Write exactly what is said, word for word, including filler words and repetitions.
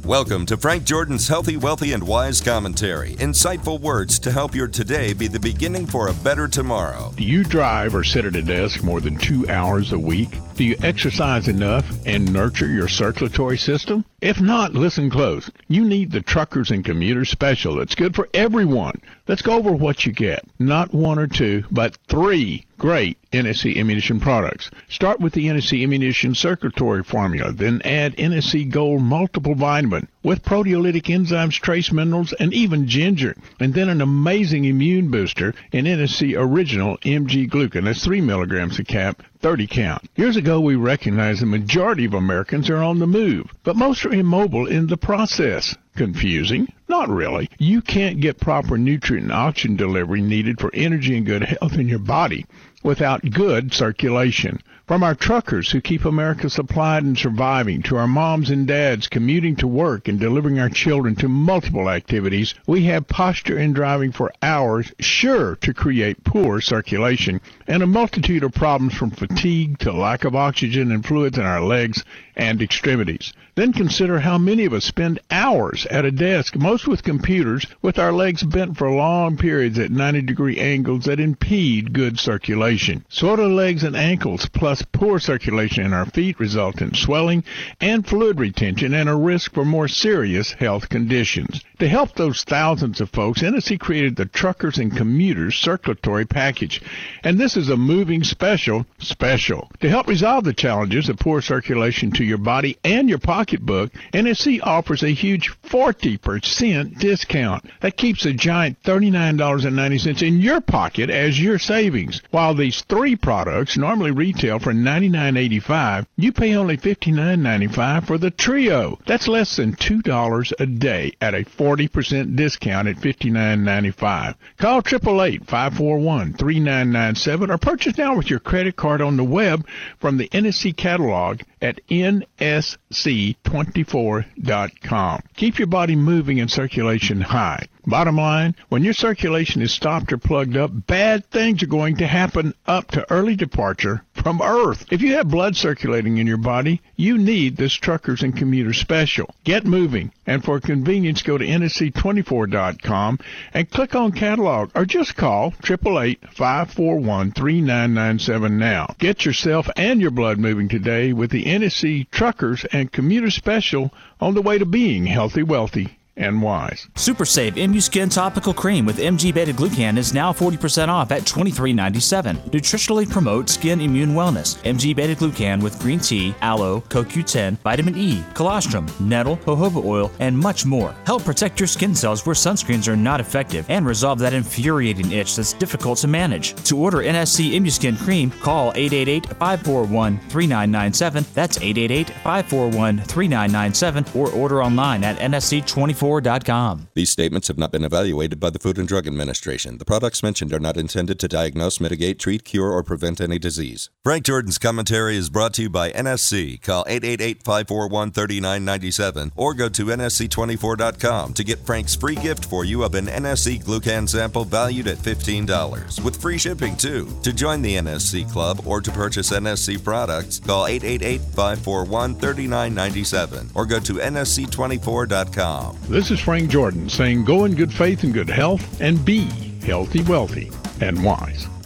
Welcome to Frank Jordan's Healthy, Wealthy, and Wise commentary. Insightful words to help your today be the beginning for a better tomorrow. Do you drive or sit at a desk more than two hours a week? Do you exercise enough and nurture your circulatory system? If not, listen close. You need the Truckers and Commuters Special. It's good for everyone. Let's go over what you get. Not one or two, but three great N S C Ammunition products. Start with the N S C Ammunition Circulatory Formula, then add N S C Gold Multiple Vitamin with proteolytic enzymes, trace minerals, and even ginger. And then an amazing immune booster in N S C Original M G Glucan. That's three milligrams a cap, thirty count. Years ago, we recognized the majority of Americans are on the move, but most are immobile in the process. Confusing? Not really. You can't get proper nutrient and oxygen delivery needed for energy and good health in your body without good circulation. From our truckers who keep America supplied and surviving, to our moms and dads commuting to work and delivering our children to multiple activities, we have posture and driving for hours sure to create poor circulation and a multitude of problems from fatigue to lack of oxygen and fluids in our legs and extremities. Then consider how many of us spend hours at a desk, most with computers, with our legs bent for long periods at ninety degree angles that impede good circulation. Sore legs and ankles plus poor circulation in our feet result in swelling and fluid retention and a risk for more serious health conditions. To help those thousands of folks, N S C created the Truckers and Commuters Circulatory Package, and this is a moving special special. To help resolve the challenges of poor circulation to your body and your pocketbook, N S C offers a huge forty percent discount. That keeps a giant thirty-nine dollars and ninety cents in your pocket as your savings. While these three products normally retail for ninety-nine eighty-five, you pay only fifty-nine ninety-five for the trio. That's less than two dollars a day at a forty percent discount at fifty-nine ninety-five. Call eight eight eight, five four one, three nine nine seven or purchase now with your credit card on the web from the N S C catalog at N S C twenty-four dot com. Keep your body moving and circulation high. Bottom line, when your circulation is stopped or plugged up, bad things are going to happen up to early departure from Earth. If you have blood circulating in your body, you need this Truckers and Commuters Special. Get moving, and for convenience, go to N S C twenty-four dot com and click on catalog, or just call eight eight eight, five four one, three nine nine seven now. Get yourself and your blood moving today with the N S C Truckers and Commuters Special on the way to being healthy, wealthy, and wise. Super Save ImmuSkin Topical Cream with M G Beta-Glucan is now forty percent off at twenty-three ninety-seven. Nutritionally promotes skin immune wellness. M G Beta-Glucan with green tea, aloe, C O Q ten, vitamin E, colostrum, nettle, jojoba oil, and much more. Help protect your skin cells where sunscreens are not effective and resolve that infuriating itch that's difficult to manage. To order N S C ImmuSkin Cream, call eight eight eight, five four one, three nine nine seven. That's eight eight eight, five four one, three nine nine seven or order online at N S C twenty-four dot com. These statements have not been evaluated by the Food and Drug Administration. The products mentioned are not intended to diagnose, mitigate, treat, cure, or prevent any disease. Frank Jordan's commentary is brought to you by N S C. Call eight eight eight, five four one, three nine nine seven or go to N S C twenty-four dot com to get Frank's free gift for you of an N S C Glucan sample valued at fifteen dollars with free shipping too. To join the N S C Club or to purchase N S C products, call eight eight eight, five four one, three nine nine seven or go to N S C twenty-four dot com. This is Frank Jordan saying go in good faith and good health and be healthy, wealthy, and wise.